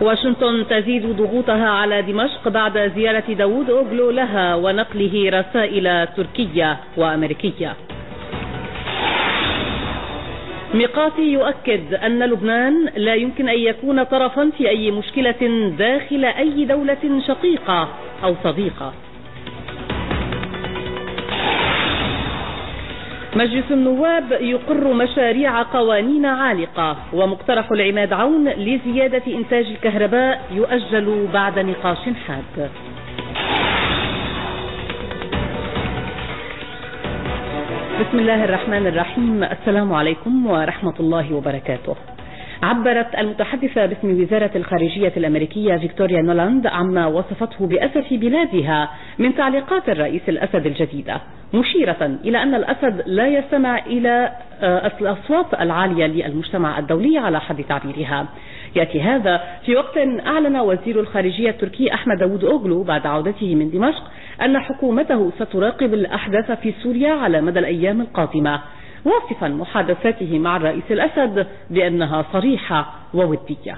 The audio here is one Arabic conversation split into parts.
واشنطن تزيد ضغوطها على دمشق بعد زيارة داوود أوغلو لها ونقله رسائل تركية وأمريكية. ميقاتي يؤكد أن لبنان لا يمكن أن يكون طرفا في أي مشكلة داخل أي دولة شقيقة أو صديقة. مجلس النواب يقر مشاريع قوانين عالقة، ومقترح العماد عون لزيادة إنتاج الكهرباء يؤجل بعد نقاش حاد. بسم الله الرحمن الرحيم. السلام عليكم ورحمة الله وبركاته. عبرت المتحدثة باسم وزارة الخارجية الأمريكية فيكتوريا نولاند عما وصفته بأسف بلادها من تعليقات الرئيس الأسد الجديدة، مشيرة إلى أن الأسد لا يستمع إلى الأصوات العالية للمجتمع الدولي على حد تعبيرها. يأتي هذا في وقت أعلن وزير الخارجية التركي أحمد داوود أوغلو بعد عودته من دمشق أن حكومته ستراقب الأحداث في سوريا على مدى الأيام القادمة، واصفا محادثاته مع الرئيس الأسد بأنها صريحة وودية.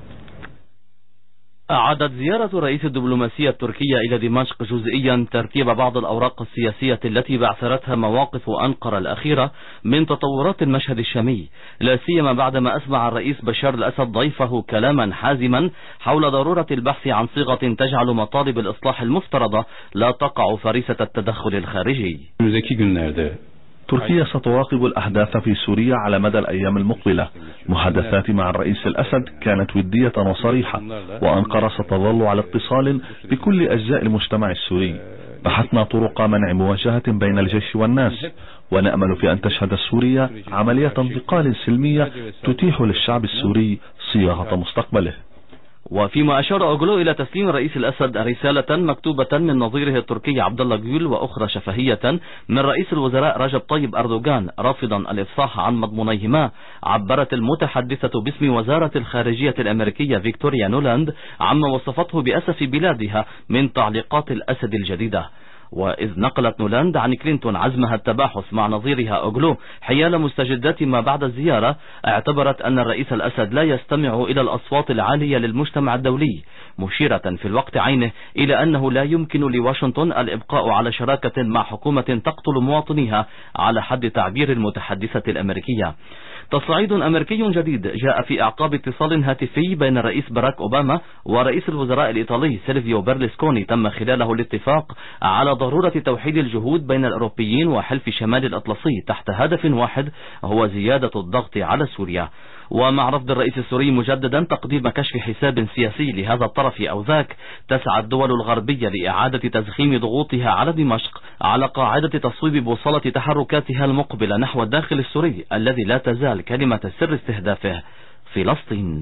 أعادت زيارة رئيس الدبلوماسية التركية إلى دمشق جزئيا ترتيب بعض الأوراق السياسية التي بعثرتها مواقف أنقرة الأخيرة من تطورات المشهد الشامي، لا سيما بعدما أسمع الرئيس بشار الأسد ضيفه كلاما حازما حول ضرورة البحث عن صيغة تجعل مطالب الإصلاح المفترضة لا تقع فريسة التدخل الخارجي. تركيا ستراقب الأحداث في سوريا على مدى الأيام المقبلة. محادثاتي مع الرئيس الأسد كانت ودية وصريحة، وأنقرة ستظل على اتصال بكل أجزاء المجتمع السوري. بحثنا طرق منع مواجهة بين الجيش والناس، ونأمل في أن تشهد سوريا عملية انتقال سلمية تتيح للشعب السوري صياغة مستقبله. وفيما أشار أوغلو إلى تسليم الرئيس الأسد رسالة مكتوبة من نظيره التركي عبد الله جول وأخرى شفهية من رئيس الوزراء رجب طيب أردوغان رافضا الإفصاح عن مضمونيهما، عبرت المتحدثة باسم وزارة الخارجية الأمريكية فيكتوريا نولاند عما وصفته بأسف بلادها من تعليقات الأسد الجديدة. وإذ نقلت نولاند عن كلينتون عزمها التباحث مع نظيرها أوغلو حيال مستجدات ما بعد الزيارة، اعتبرت أن الرئيس الأسد لا يستمع إلى الأصوات العالية للمجتمع الدولي، مشيرة في الوقت عينه إلى أنه لا يمكن لواشنطن الإبقاء على شراكة مع حكومة تقتل مواطنيها على حد تعبير المتحدثة الأمريكية. تصعيد أمريكي جديد جاء في أعقاب اتصال هاتفي بين الرئيس باراك أوباما ورئيس الوزراء الإيطالي سيلفيو بيرلسكوني تم خلاله الاتفاق على ضرورة توحيد الجهود بين الأوروبيين وحلف شمال الأطلسي تحت هدف واحد هو زيادة الضغط على سوريا. ومع رفض الرئيس السوري مجددا تقديم كشف حساب سياسي لهذا الطرف أو ذاك، تسعى الدول الغربية لإعادة تزخيم ضغوطها على دمشق على قاعدة تصويب بوصلة تحركاتها المقبلة نحو الداخل السوري الذي لا تزال كلمة سر استهدافه فلسطين.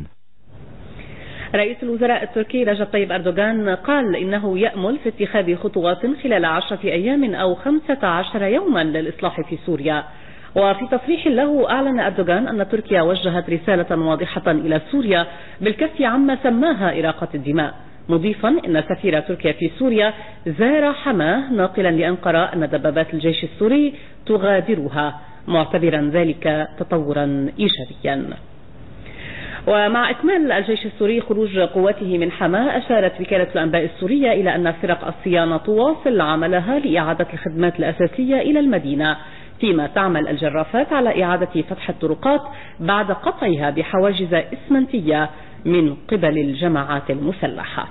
رئيس الوزراء التركي رجب طيب أردوغان قال إنه يأمل في اتخاذ خطوات خلال 10 أيام أو 15 يوما للإصلاح في سوريا. وفي تصريح له أعلن أردوغان أن تركيا وجهت رسالة واضحة إلى سوريا بالكف عما سماها إراقة الدماء، مضيفا أن سفير تركيا في سوريا زار حماه ناقلا لأنقرة أن دبابات الجيش السوري تغادرها، معتبرا ذلك تطورا إيجابيا. ومع إكمال الجيش السوري خروج قواته من حماه، أشارت وكالة الأنباء السورية إلى أن فرق الصيانة تواصل عملها لإعادة الخدمات الأساسية إلى المدينة، فيما تعمل الجرافات على إعادة فتح الطرقات بعد قطعها بحواجز إسمنتية من قبل الجماعات المسلحة.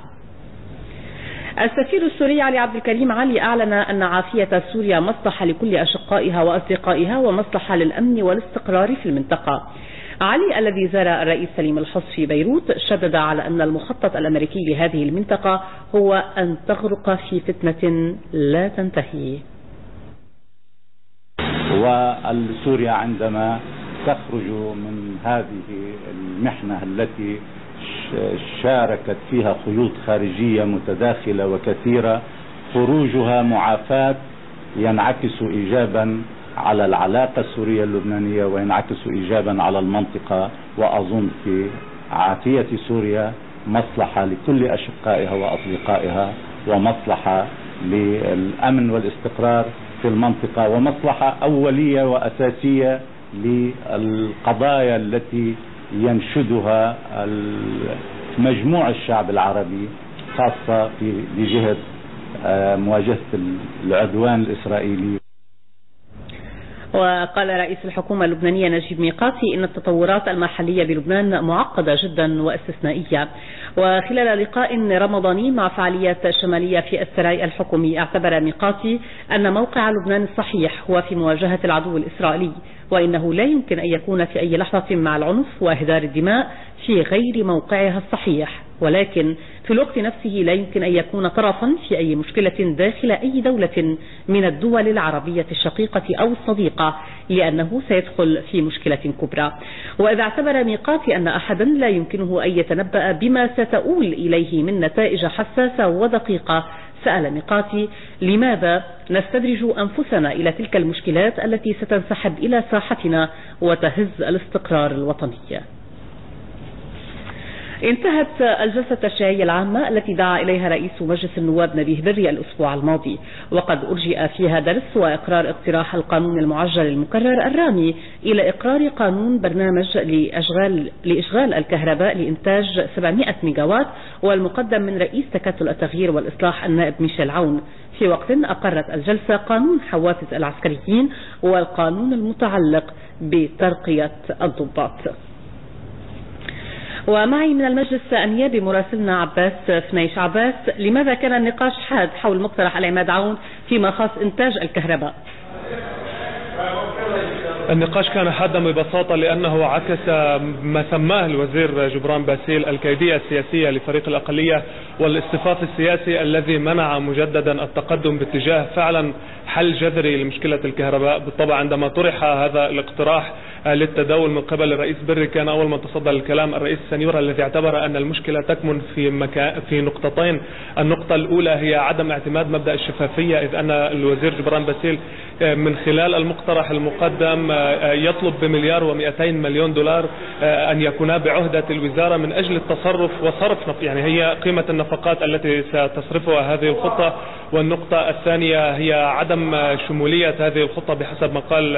السفير السوري علي عبد الكريم علي أعلن أن عافية سوريا مصلحة لكل أشقائها وأصدقائها ومصلحة للأمن والاستقرار في المنطقة. علي الذي زار الرئيس سليم الحص في بيروت شدد على أن المخطط الأمريكي لهذه المنطقة هو أن تغرق في فتنة لا تنتهي. وسوريا عندما تخرج من هذه المحنة التي شاركت فيها خيوط خارجية متداخلة وكثيرة، خروجها معافاة ينعكس إيجابا على العلاقة السورية اللبنانية وينعكس إيجابا على المنطقة. وأظن في عافية سوريا مصلحة لكل أشقائها وأصدقائها، ومصلحة للأمن والاستقرار في المنطقة، ومصلحة أولية وأساسية للقضايا التي ينشدها مجموع الشعب العربي، خاصة في جهة مواجهة العدوان الإسرائيلي. وقال رئيس الحكومة اللبنانية نجيب ميقاتي إن التطورات المحلية بلبنان معقدة جدا واستثنائية. وخلال لقاء رمضاني مع فعاليات الشمالية في السراي الحكومي، اعتبر ميقاتي أن موقع لبنان الصحيح هو في مواجهة العدو الإسرائيلي، وإنه لا يمكن أن يكون في أي لحظة مع العنف وإهدار الدماء في غير موقعها الصحيح، ولكن في الوقت نفسه لا يمكن أن يكون طرفا في أي مشكلة داخل أي دولة من الدول العربية الشقيقة أو الصديقة، لأنه سيدخل في مشكلة كبرى. وإذا اعتبر ميقاتي أن أحدا لا يمكنه أن يتنبأ بما ستؤول إليه من نتائج حساسة ودقيقة، سأل ميقاتي: لماذا نستدرج أنفسنا إلى تلك المشكلات التي ستنسحب إلى ساحتنا وتهز الاستقرار الوطني؟ انتهت الجلسة التشريعية العامة التي دعا إليها رئيس مجلس النواب نبيه بري الأسبوع الماضي، وقد أرجئ فيها درس وإقرار اقتراح القانون المعجل المكرر الرامي إلى إقرار قانون برنامج لإشغال الكهرباء لإنتاج 700 ميجاوات، والمقدم من رئيس تكتل التغيير والإصلاح النائب ميشيل عون. في وقت أقرت الجلسة قانون حوافز العسكريين والقانون المتعلق بترقية الضباط. ومعي من المجلس النيابي مراسلنا عباس فنيش. عباس، لماذا كان النقاش حاد حول مقترح العماد عون فيما خاص إنتاج الكهرباء؟ النقاش كان حادا ببساطة لأنه عكس ما سماه الوزير جبران باسيل الكيدية السياسية لفريق الأقلية والاصطفاف السياسي الذي منع مجددا التقدم باتجاه فعلا حل جذري لمشكلة الكهرباء. بالطبع عندما طرح هذا الاقتراح للتداول من قبل الرئيس بري، كان أول من تصدى للكلام الرئيس سنيورة، الذي اعتبر أن المشكلة تكمن في نقطتين. النقطة الأولى هي عدم اعتماد مبدأ الشفافية، إذ أن الوزير جبران باسيل من خلال المقترح المقدم يطلب ب1.2 مليار دولار أن يكونا بعهدة الوزارة من أجل التصرف وصرف يعني هي قيمة النفقات التي ستصرفها هذه الخطة. والنقطة الثانية هي عدم شمولية هذه الخطة بحسب ما قال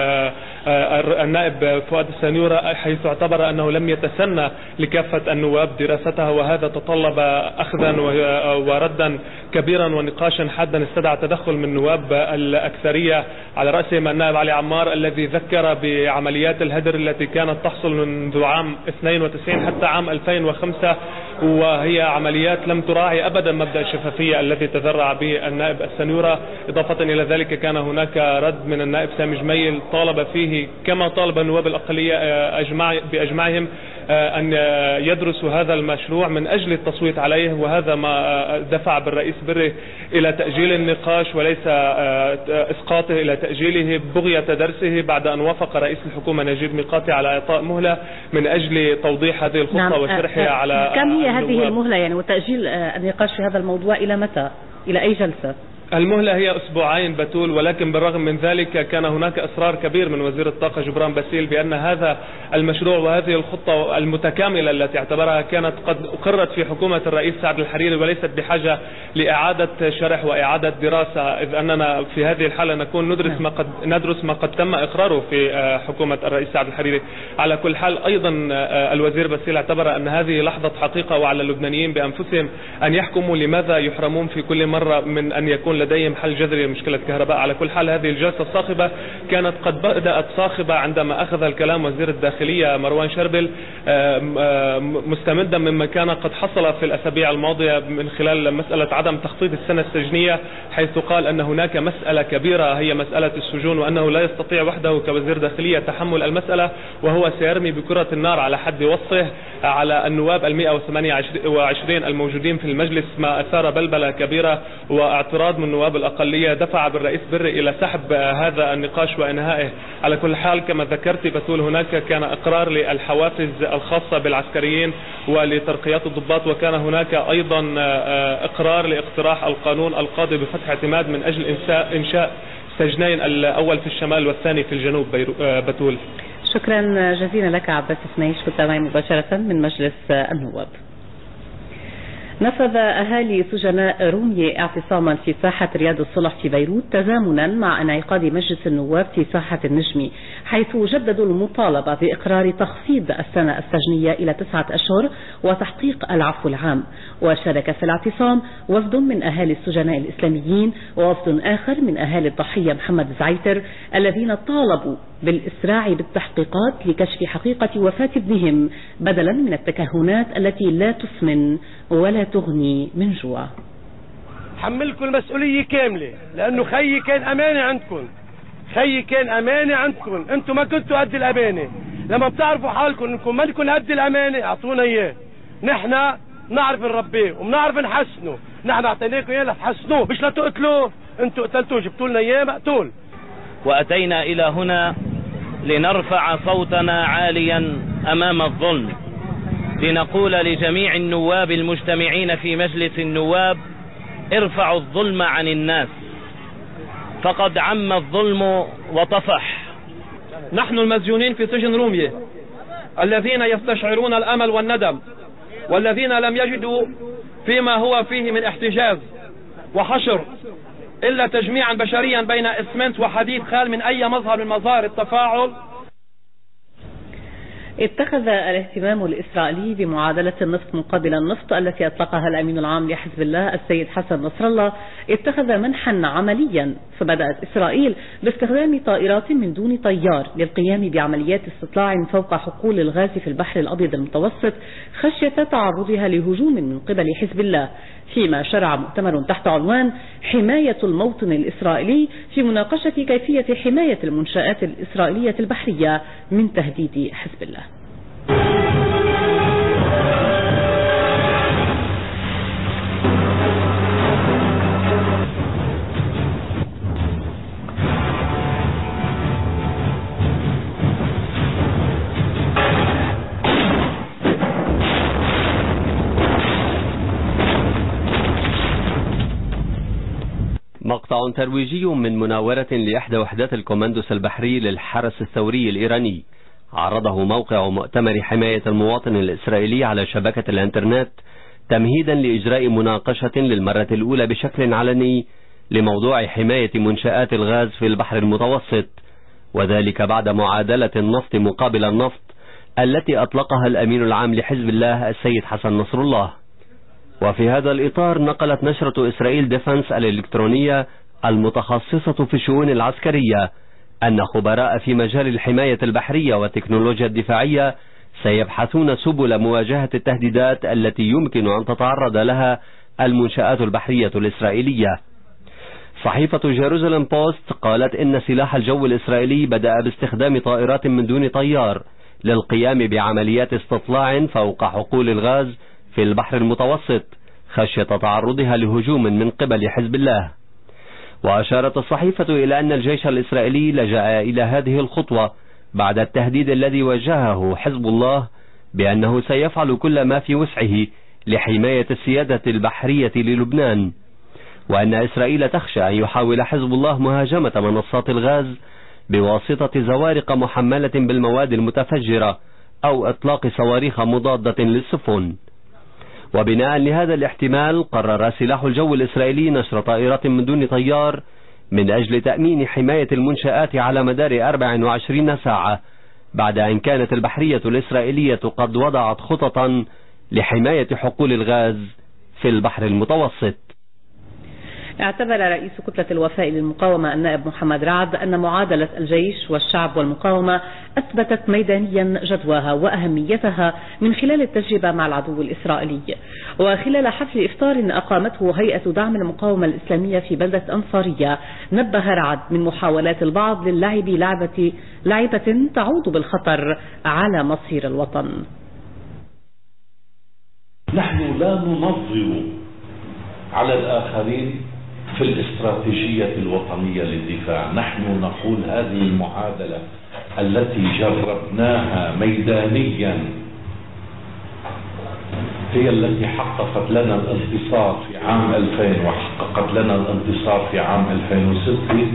النائب فؤاد السنيورة، حيث اعتبر أنه لم يتسنى لكافة النواب دراستها، وهذا تطلب أخذا وردا كبيرا ونقاشا حادا استدعى تدخل من نواب الأكثرية على رأسهم النائب علي عمار، الذي ذكر بعمليات الهدر التي كانت تحصل منذ عام 92 حتى عام 2005، وهي عمليات لم تراعي أبدا مبدأ الشفافية الذي تذرع به النائب السنيورة. إضافة إلى ذلك كان هناك رد من النائب سامي جميل طالب فيه كما طالب النواب الأقلية بأجمعهم أن يدرسوا هذا المشروع من أجل التصويت عليه، وهذا ما دفع بالرئيس بري إلى تأجيل النقاش وليس إسقاطه، إلى تأجيله بغية درسه بعد أن وافق رئيس الحكومة نجيب ميقاتي على إعطاء مهلة من أجل توضيح هذه الخطة وشرحها على كم هي هذه المهلة يعني، وتأجيل النقاش في هذا الموضوع إلى متى؟ إلى أي جلسة؟ المهلة هي أسبوعين بتول، ولكن بالرغم من ذلك كان هناك إصرار كبير من وزير الطاقة جبران باسيل بأن هذا المشروع وهذه الخطة المتكاملة التي اعتبرها كانت قد أقرت في حكومة الرئيس سعد الحريري وليست بحاجة لإعادة شرح وإعادة دراسة، إذ أننا في هذه الحالة نكون ندرس ما قد تم إقراره في حكومة الرئيس سعد الحريري. على كل حال أيضا الوزير باسيل اعتبر أن هذه لحظة حقيقة، وعلى اللبنانيين بأنفسهم أن يحكموا لماذا يحرمون في كل مرة من أن يكون لديهم حل جذري لمشكلة الكهرباء. على كل حال هذه الجلسة الصاخبة كانت قد بدأت صاخبة عندما أخذ الكلام وزير الداخلية مروان شربل، مستمدا مما كان قد حصل في الأسابيع الماضية من خلال مسألة عدم تخفيض السنة السجنية، حيث قال أن هناك مسألة كبيرة هي مسألة السجون، وأنه لا يستطيع وحده كوزير داخلية تحمل المسألة، وهو سيرمي بكرة النار على حد وصفه على النواب 128 الموجودين في المجلس، ما أثار بلبلة كبيرة واعتراض من نواب الأقلية دفع بالرئيس بري إلى سحب هذا النقاش وإنهائه. على كل حال كما ذكرت بتول هناك كان إقرار للحوافز الخاصة بالعسكريين ولترقيات الضباط، وكان هناك أيضا إقرار لاقتراح القانون القاضي بفتح اعتماد من أجل إنشاء سجنين، الأول في الشمال والثاني في الجنوب بتول. شكرا جزيلا لك عباس فنيش، كنت معي مباشرة من مجلس النواب. نفذ أهالي سجناء رومية اعتصاما في ساحة رياض الصلح في بيروت تزامنا مع انعقاد مجلس النواب في ساحة النجمي، حيث جددوا المطالبة بإقرار تخفيض السنة السجنية إلى 9 أشهر وتحقيق العفو العام. وشارك في الاعتصام وفد من أهالي السجناء الإسلاميين ووفد آخر من أهالي الضحية محمد زعيتر الذين طالبوا بالإسراع بالتحقيقات لكشف حقيقة وفاة ابنهم بدلا من التكهنات التي لا تسمن ولا تغني من جوع. حملكم المسؤولية كاملة لأنه خيي كان أمانة عندكم، خيي كان أمانة عندكم، أنتم ما كنتوا قد الأمانة. لما بتعرفوا حالكم أنكم ما لكم قد الأمانة أعطونا إياه، نحن نعرف نربيه وبنعرف نحسنه، نحن أعطيناكم إياه لتحسنوه مش لتقتلوه، أنتم قتلتوه جبتوا لنا إياه مقتول. وأتينا إلى هنا لنرفع صوتنا عاليا أمام الظلم، لنقول لجميع النواب المجتمعين في مجلس النواب: ارفعوا الظلم عن الناس، فقد عم الظلم وطفح. نحن المسجونين في سجن رومية الذين يستشعرون الأمل والندم، والذين لم يجدوا فيما هو فيه من احتجاز وحشر إلا تجميعا بشريا بين إسمنت وحديد خال من أي مظهر من مظاهر التفاعل. اتخذ الاهتمام الإسرائيلي بمعادلة النفط مقابل النفط التي أطلقها الأمين العام لحزب الله السيد حسن نصر الله اتخذ منحا عمليا، فبدأت إسرائيل باستخدام طائرات من دون طيار للقيام بعمليات استطلاع فوق حقول الغاز في البحر الأبيض المتوسط خشية تعرضها لهجوم من قبل حزب الله، فيما شرع مؤتمر تحت عنوان حماية الموطن الإسرائيلي في مناقشة كيفية حماية المنشآت الإسرائيلية البحرية من تهديد حزب الله. مقطع ترويجي من مناورة لإحدى وحدات الكوماندوس البحري للحرس الثوري الإيراني عرضه موقع مؤتمر حماية المواطن الإسرائيلي على شبكة الانترنت تمهيدا لإجراء مناقشة للمرة الأولى بشكل علني لموضوع حماية منشآت الغاز في البحر المتوسط، وذلك بعد معادلة النفط مقابل النفط التي أطلقها الأمين العام لحزب الله السيد حسن نصر الله. وفي هذا الإطار نقلت نشرة إسرائيل ديفنس الإلكترونية المتخصصة في الشؤون العسكرية أن خبراء في مجال الحماية البحرية والتكنولوجيا الدفاعية سيبحثون سبل مواجهة التهديدات التي يمكن أن تتعرض لها المنشآت البحرية الإسرائيلية. صحيفة جيروزاليم بوست قالت إن سلاح الجو الإسرائيلي بدأ باستخدام طائرات من دون طيار للقيام بعمليات استطلاع فوق حقول الغاز في البحر المتوسط خشية تعرضها لهجوم من قبل حزب الله. وأشارت الصحيفة إلى أن الجيش الإسرائيلي لجأ إلى هذه الخطوة بعد التهديد الذي وجهه حزب الله بأنه سيفعل كل ما في وسعه لحماية السيادة البحرية للبنان، وأن إسرائيل تخشى أن يحاول حزب الله مهاجمة منصات الغاز بواسطة زوارق محملة بالمواد المتفجرة أو إطلاق صواريخ مضادة للسفن. وبناء لهذا الاحتمال قرر سلاح الجو الإسرائيلي نشر طائرات من دون طيار من أجل تأمين حماية المنشآت على مدار 24 ساعة بعد أن كانت البحرية الإسرائيلية قد وضعت خططا لحماية حقول الغاز في البحر المتوسط. اعتبر رئيس كتلة الوفاء للمقاومة النائب محمد رعد أن معادلة الجيش والشعب والمقاومة أثبتت ميدانيا جدواها وأهميتها من خلال التجربة مع العدو الإسرائيلي. وخلال حفل إفطار أقامته هيئة دعم المقاومة الإسلامية في بلدة أنصارية نبه رعد من محاولات البعض للعب لعبة تعود بالخطر على مصير الوطن. نحن لا ننظر على الآخرين في الاستراتيجية الوطنية للدفاع، نحن نقول هذه المعادلة التي جربناها ميدانيا هي التي حققت لنا الانتصار في عام 2000 وحققت لنا الانتصار في عام 2006،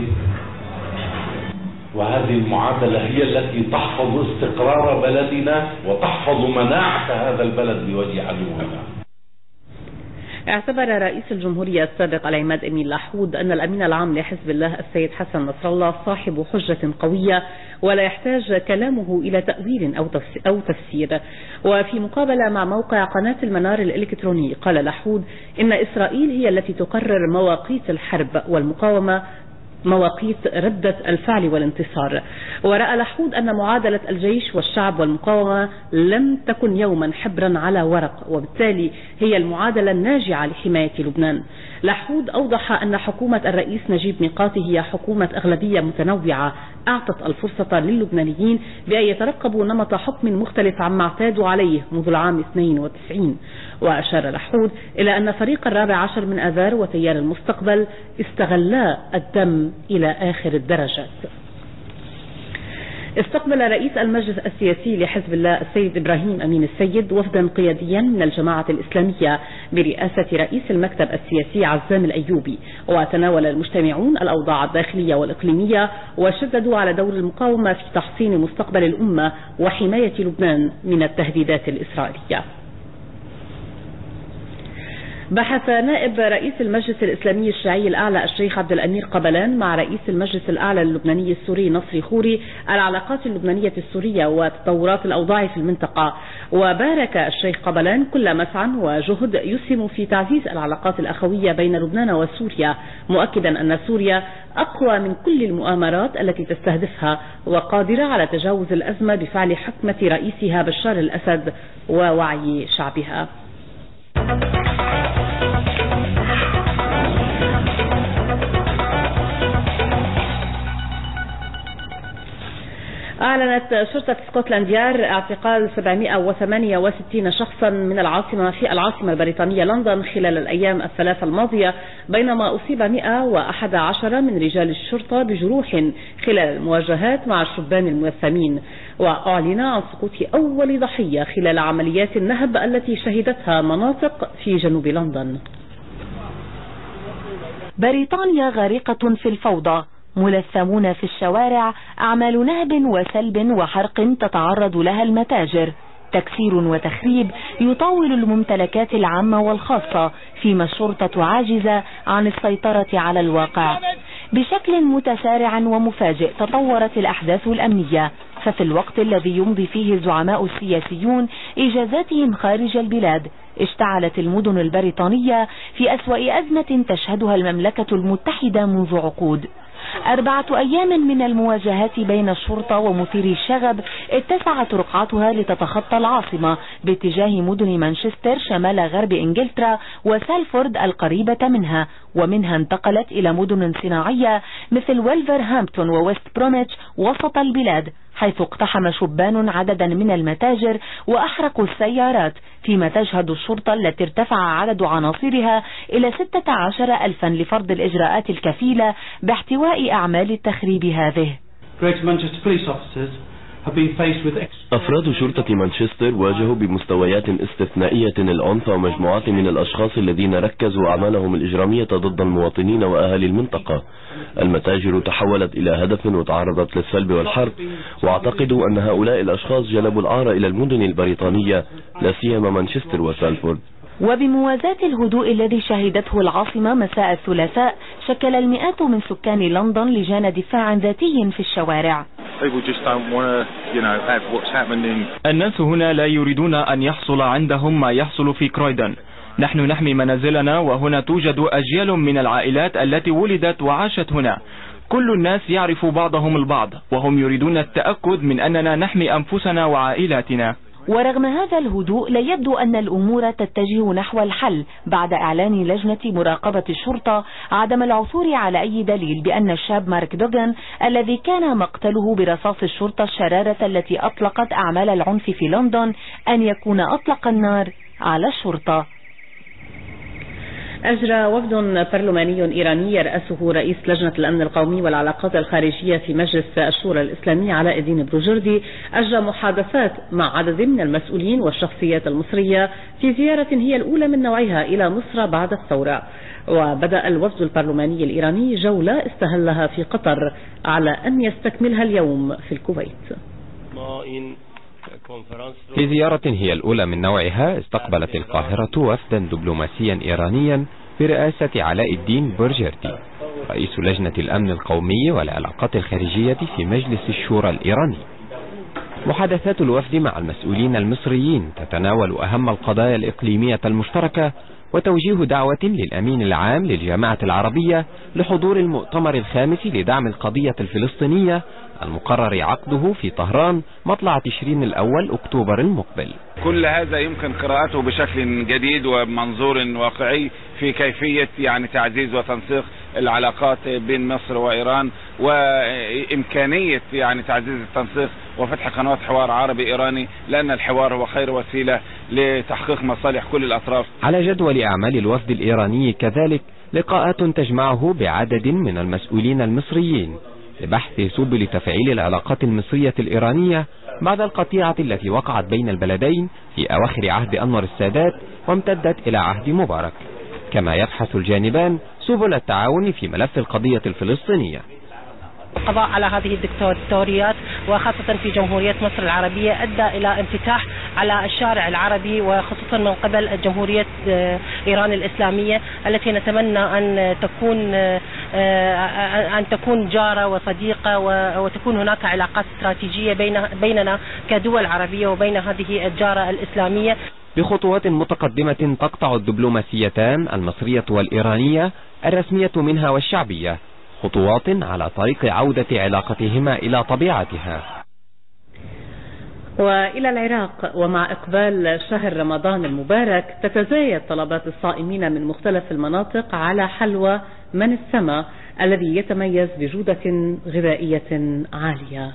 وهذه المعادلة هي التي تحفظ استقرار بلدنا وتحفظ مناعة هذا البلد لوجه عدونا. اعتبر رئيس الجمهورية السابق العماد أمين لحود أن الأمين العام لحزب الله السيد حسن نصر الله صاحب حجة قوية ولا يحتاج كلامه إلى تأويل أو تفسير. وفي مقابلة مع موقع قناة المنار الإلكتروني قال لحود إن إسرائيل هي التي تقرر مواقيت الحرب والمقاومة مواقيت ردة الفعل والانتصار. ورأى لحود أن معادلة الجيش والشعب والمقاومة لم تكن يوما حبرا على ورق، وبالتالي هي المعادلة الناجعة لحماية لبنان. لحود أوضح أن حكومة الرئيس نجيب ميقاتي هي حكومة أغلبية متنوعة أعطت الفرصة للبنانيين بأن يترقبوا نمط حكم مختلف عما اعتادوا عليه منذ العام 92. وأشار لحود إلى أن فريق 14 من آذار وتيار المستقبل استغلا الدم إلى آخر الدرجات. استقبل رئيس المجلس السياسي لحزب الله السيد إبراهيم أمين السيد وفدا قياديا من الجماعة الإسلامية برئاسة رئيس المكتب السياسي عزام الأيوبي، وتناول المجتمعون الأوضاع الداخلية والإقليمية وشددوا على دور المقاومة في تحصين مستقبل الأمة وحماية لبنان من التهديدات الإسرائيلية. بحث نائب رئيس المجلس الإسلامي الشيعي الأعلى الشيخ عبد الأمير قبلان مع رئيس المجلس الأعلى اللبناني السوري نصري خوري العلاقات اللبنانية السورية وتطورات الأوضاع في المنطقة. وبارك الشيخ قبلان كل مسعى وجهد يسهم في تعزيز العلاقات الأخوية بين لبنان وسوريا، مؤكدا أن سوريا أقوى من كل المؤامرات التي تستهدفها وقادرة على تجاوز الأزمة بفعل حكمة رئيسها بشار الأسد ووعي شعبها. أعلنت شرطة سكوتلاند يارد اعتقال 768 شخصا من العاصمة البريطانية لندن خلال الأيام الثلاثة الماضية، بينما أصيب 111 من رجال الشرطة بجروح خلال المواجهات مع الشبان الملثمين. وأعلن عن سقوط أول ضحية خلال عمليات النهب التي شهدتها مناطق في جنوب لندن. بريطانيا غارقة في الفوضى، ملثمون في الشوارع، أعمال نهب وسلب وحرق تتعرض لها المتاجر، تكسير وتخريب يطاول الممتلكات العامة والخاصة، فيما الشرطة عاجزة عن السيطرة على الواقع. بشكل متسارع ومفاجئ تطورت الأحداث الأمنية، ففي الوقت الذي يمضي فيه الزعماء السياسيون إجازاتهم خارج البلاد، اشتعلت المدن البريطانية في أسوأ أزمة تشهدها المملكة المتحدة منذ عقود. 4 أيام من المواجهات بين الشرطة ومثيري الشغب اتسعت رقعتها لتتخطى العاصمة باتجاه مدن مانشستر شمال غرب إنجلترا وسالفورد القريبة منها، ومنها انتقلت إلى مدن صناعية مثل ويلفرهامبتون وويست بروميتش وسط البلاد، حيث اقتحم شبان عددا من المتاجر وأحرقوا السيارات، فيما تشهد الشرطة التي ارتفع عدد عناصرها إلى 16,000 لفرض الإجراءات الكفيلة باحتواء أعمال التخريب هذه. أفراد شرطة مانشستر واجهوا بمستويات استثنائية العنف ومجموعات من الأشخاص الذين ركزوا أعمالهم الإجرامية ضد المواطنين وأهالي المنطقة. المتاجر تحولت إلى هدف وتعرضت للسلب والحرق، واعتقد أن هؤلاء الأشخاص جلبوا العار إلى المدن البريطانية لا سيما مانشستر وسالفورد. وبموازاة الهدوء الذي شهدته العاصمة مساء الثلاثاء، شكل المئات من سكان لندن لجان دفاع ذاتي في الشوارع. الناس هنا لا يريدون أن يحصل عندهم ما يحصل في كرويدن. نحن نحمي منازلنا، وهنا توجد أجيال من العائلات التي ولدت وعاشت هنا. كل الناس يعرف بعضهم البعض، وهم يريدون التأكد من أننا نحمي أنفسنا وعائلاتنا. ورغم هذا الهدوء لا يبدو أن الأمور تتجه نحو الحل بعد إعلان لجنة مراقبة الشرطة عدم العثور على أي دليل بأن الشاب مارك دوغان الذي كان مقتله برصاص الشرطة الشرارة التي أطلقت أعمال العنف في لندن أن يكون أطلق النار على الشرطة. أجرى وفد برلماني إيراني يرأسه رئيس لجنة الأمن القومي والعلاقات الخارجية في مجلس الشورى الإسلامي علاء الدين بروجردي أجرى محادثات مع عدد من المسؤولين والشخصيات المصرية في زيارة هي الأولى من نوعها إلى مصر بعد الثورة. وبدأ الوفد البرلماني الإيراني جولة استهلها في قطر على أن يستكملها اليوم في الكويت. في زيارة هي الأولى من نوعها، استقبلت القاهرة وفدا دبلوماسيا إيرانيا برئاسة علاء الدين بورجردي رئيس لجنة الأمن القومي والعلاقات الخارجية في مجلس الشورى الإيراني. محادثات الوفد مع المسؤولين المصريين تتناول أهم القضايا الإقليمية المشتركة وتوجيه دعوة للأمين العام للجامعة العربية لحضور المؤتمر الخامس لدعم القضية الفلسطينية المقرر عقده في طهران مطلع تشرين الأول أكتوبر المقبل. كل هذا يمكن قراءته بشكل جديد وبمنظور واقعي في كيفية تعزيز وتنسيق العلاقات بين مصر وإيران، وإمكانية تعزيز التنسيق وفتح قنوات حوار عربي إيراني، لأن الحوار هو خير وسيلة لتحقيق مصالح كل الأطراف. على جدول أعمال الوفد الإيراني كذلك لقاءات تجمعه بعدد من المسؤولين المصريين لبحث سبل تفعيل العلاقات المصرية الإيرانية بعد القطيعة التي وقعت بين البلدين في أواخر عهد أنور السادات وامتدت إلى عهد مبارك. كما يبحث الجانبان سبل التعاون في ملف القضية الفلسطينية. القضاء على هذه الدكتاتوريات وخاصة في جمهورية مصر العربية أدى إلى انفتاح على الشارع العربي، وخصوصا من قبل جمهورية إيران الإسلامية التي نتمنى أن تكون جارة وصديقة، وتكون هناك علاقات استراتيجية بيننا كدول عربية وبين هذه الجارة الإسلامية. بخطوات متقدمة تقطع الدبلوماسيتان المصرية والإيرانية الرسمية منها والشعبية خطوات على طريق عودة علاقتهما إلى طبيعتها. وإلى العراق، ومع إقبال شهر رمضان المبارك تتزايد طلبات الصائمين من مختلف المناطق على حلوى من السماء الذي يتميز بجودة غذائية عالية.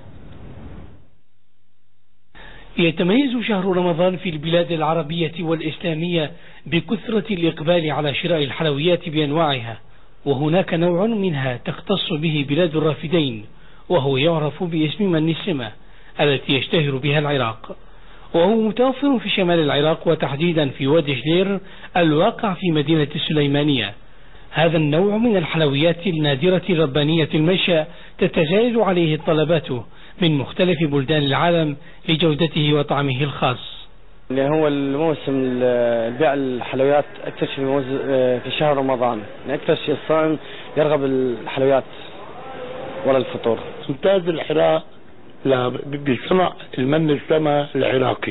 يتميز شهر رمضان في البلاد العربية والإسلامية بكثرة الإقبال على شراء الحلويات بأنواعها، وهناك نوع منها تختص به بلاد الرافدين، وهو يعرف باسم من السماء التي يشتهر بها العراق، وهو متوفر في شمال العراق وتحديدا في وادي جلير الواقع في مدينة السليمانية. هذا النوع من الحلويات النادرة الربانية المنشأ تتزايد عليه الطلبات من مختلف بلدان العالم لجودته وطعمه الخاص. اللي هو الموسم بيع الحلويات أكثر شيء في شهر رمضان، أكثر شيء الصائم يرغب الحلويات ولا الفطور. ممتاز العراق بصنع المن السما العراقي،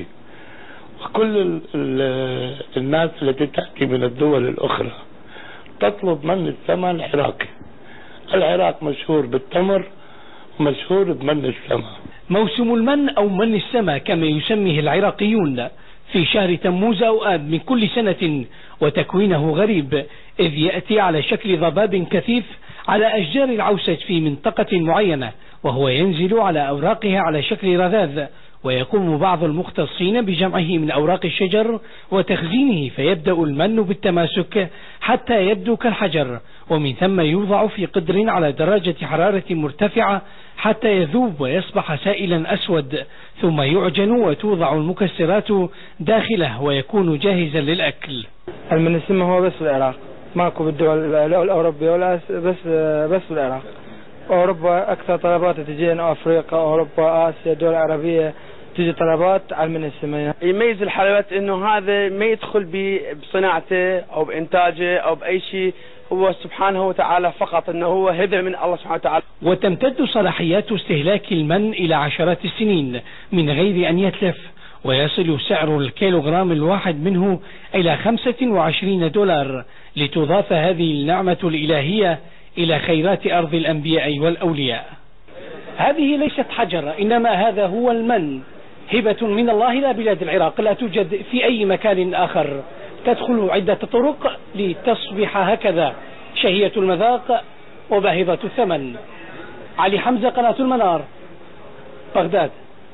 وكل الناس التي تأتي من الدول الأخرى تطلب من السما العراقي. العراق مشهور بالتمر ومشهور بمن السما. موسم المن أو من السما كما يسميه العراقيون في شهر تموز أو آب من كل سنة، وتكوينه غريب إذ يأتي على شكل ضباب كثيف على أشجار العوسج في منطقة معينة، وهو ينزل على أوراقها على شكل رذاذ، ويقوم بعض المختصين بجمعه من أوراق الشجر وتخزينه، فيبدأ المن بالتماسك حتى يبدو كالحجر، ومن ثم يوضع في قدر على درجة حرارة مرتفعة حتى يذوب ويصبح سائلا أسود، ثم يعجن وتوضع المكسرات داخله ويكون جاهزا للأكل. المن السما هو بس في العراق، ماكو بالدول الأوروبية ولا بس في العراق. أوروبا أكثر طلبات تجينا، أفريقيا أوروبا آسيا الدول العربية تجي طلبات على من السماء. يميز الحلويات إنه هذا ما يدخل بصناعته أو بإنتاجه أو بأي شيء، هو سبحانه وتعالى فقط إنه هو هبة من الله سبحانه وتعالى. وتمتد صلاحيات استهلاك المن إلى عشرات السنين من غير أن يتلف، ويصل سعر الكيلوغرام الواحد منه إلى 25 دولار، لتضاف هذه النعمة الإلهية إلى خيرات أرض الأنبياء والأولياء. هذه ليست حجر، إنما هذا هو المن، هبة من الله إلى بلاد العراق لا توجد في أي مكان آخر، تدخل عدة طرق لتصبح هكذا شهية المذاق وباهظة الثمن. علي حمزة، قناة المنار، بغداد.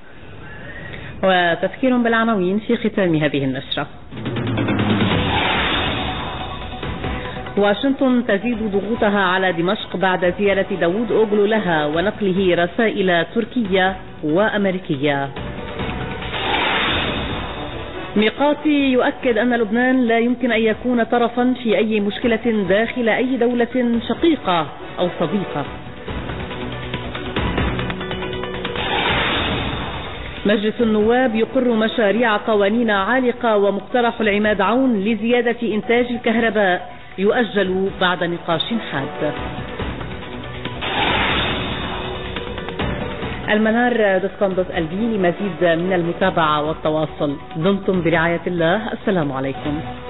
وتذكير بالعناوين في ختام هذه النشرة. واشنطن تزيد ضغوطها على دمشق بعد زيارة داوود أوغلو لها ونقله رسائل تركية وأمريكية. ميقاتي يؤكد أن لبنان لا يمكن أن يكون طرفا في أي مشكلة داخل أي دولة شقيقة أو صديقة. مجلس النواب يقر مشاريع قوانين عالقة، ومقترح العماد عون لزيادة إنتاج الكهرباء يؤجل بعد نقاش حاد. المنار.com.lv لمزيد من المتابعة والتواصل. دمتم برعاية الله. السلام عليكم.